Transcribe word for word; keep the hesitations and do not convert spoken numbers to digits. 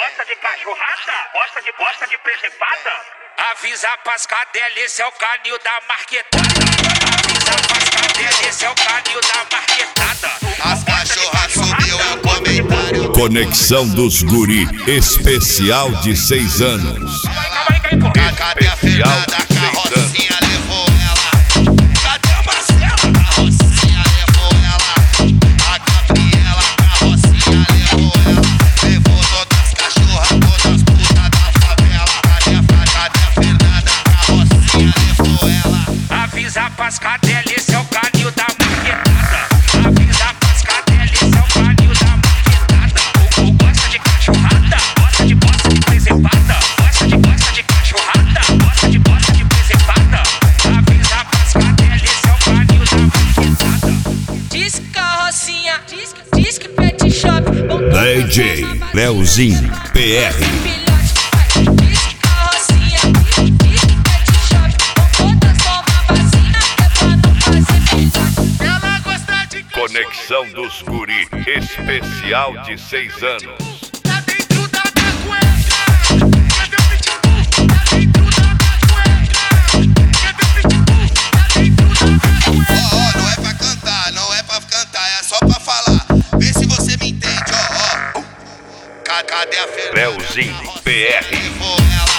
Gosta de cachorrada? Gosta de gosta de presepada? Avisa pras cadelas, esse é o canil da marquetada. Avisa pras cadelas, esse é o canil da marquetada. As cachorras subiu é o comentário. Conexão dos Guri, especial de seis anos. Cadê a Fernanda? A carrocinha levou ela. Cadê a Marcela? A carrocinha levou ela. A Gabriela, a carrocinha levou ela. Levou todas as cachorras, todas as putas da favela. Cadê a, cadê a Fernanda? A carrocinha levou ela. Avisa pras cadelas, esse é o canil da marquetada. Avisa pras cadelas, esse é o canil da marquetada. O, o gosta de cachorrada, gosta de gosta de preservada. Gosta de gosta de cachorrada, gosta de gosta de preservada. Avisa pras cadelas, esse é o canil da marquetada. Diz que carrocinha, diz que, diz que pet shop. D J Leozinho P R. Conexão dos Guri, especial de seis anos. Tá dentro da cueca. Cadê o pitbull? Tá dentro da cueca. Cadê o pitbull? Tá dentro da cueca. Ó, ó, não é pra cantar, não é pra cantar, é só pra falar. Vê se você me entende, ó, ó. Cadê a Fernanda? Leozinho P R. Levou ela.